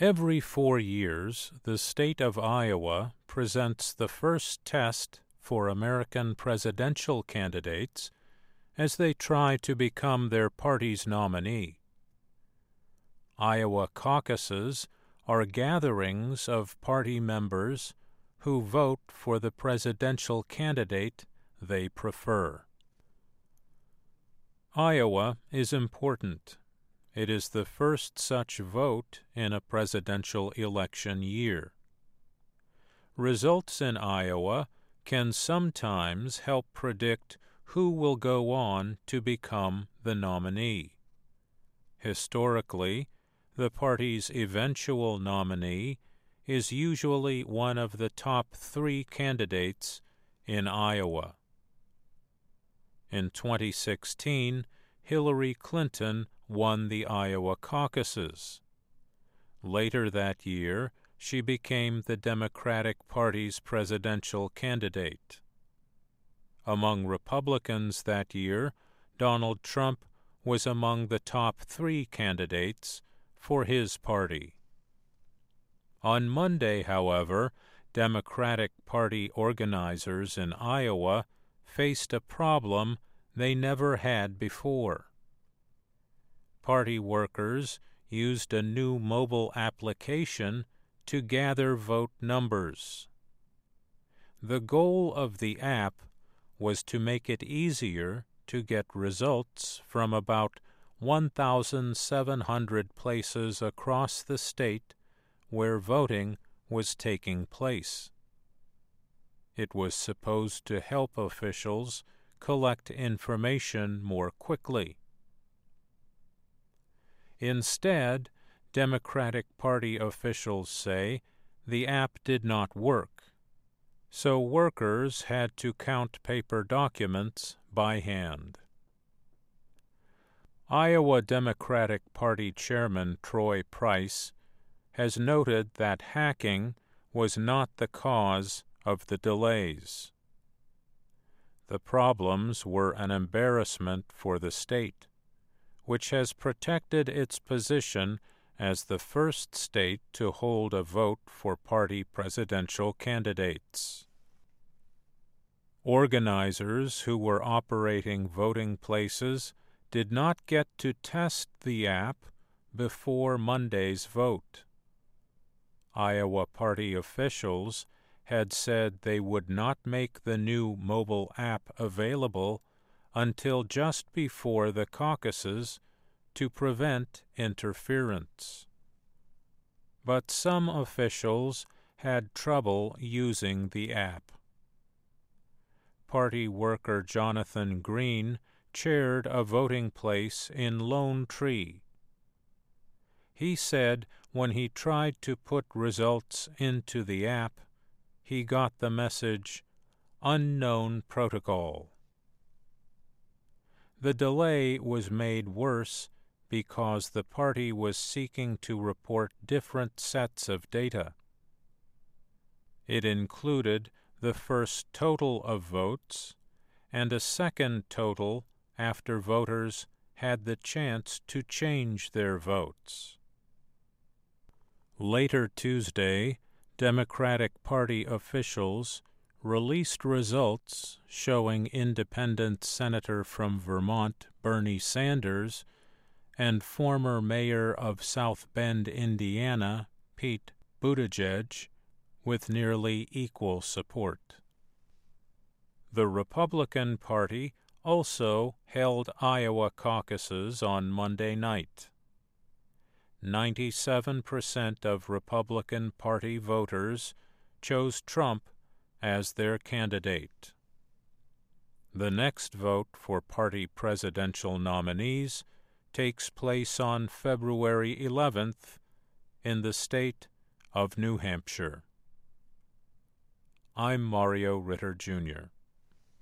Every 4 years, the state of Iowa presents the first test for American presidential candidates as they try to become their party's nominee. Iowa caucuses are gatherings of party members who vote for the presidential candidate they prefer. Iowa is important. It is the first such vote in a presidential election year. Results in Iowa can sometimes help predict who will go on to become the nominee. Historically, the party's eventual nominee is usually one of the top 3 candidates in Iowa. In 2016, Hillary Clinton won the Iowa caucuses. Later that year, she became the Democratic Party's presidential candidate. Among Republicans that year, Donald Trump was among the top 3 candidates for his party. On Monday, however, Democratic Party organizers in Iowa faced a problem they never had before. Party workers used a new mobile application to gather vote numbers. The goal of the app was to make it easier to get results from about 1,700 places across the state where voting was taking place. It was supposed to help officials collect information more quickly. Instead, Democratic Party officials say the app did not work, so workers had to count paper documents by hand. Iowa Democratic Party Chairman Troy Price has noted that hacking was not the cause of the delays. The problems were an embarrassment for the state, which has protected its position as the first state to hold a vote for party presidential candidates. Organizers who were operating voting places did not get to test the app before Monday's vote. Iowa party officials had said they would not make the new mobile app available until just before the caucuses to prevent interference. But some officials had trouble using the app. Party worker Jonathan Green chaired a voting place in Lone Tree. He said when he tried to put results into the app, he got the message, "Unknown protocol." The delay was made worse because the party was seeking to report different sets of data. It included the first total of votes and a second total after voters had the chance to change their votes. Later Tuesday, Democratic Party officials released results showing independent Senator from Vermont Bernie Sanders and former mayor of South Bend, Indiana, Pete Buttigieg, with nearly equal support. The Republican Party also held Iowa caucuses on Monday night. 97% of Republican Party voters chose Trump as their candidate. The next vote for party presidential nominees takes place on February 11th in the state of New Hampshire. I'm Mario Ritter, Jr.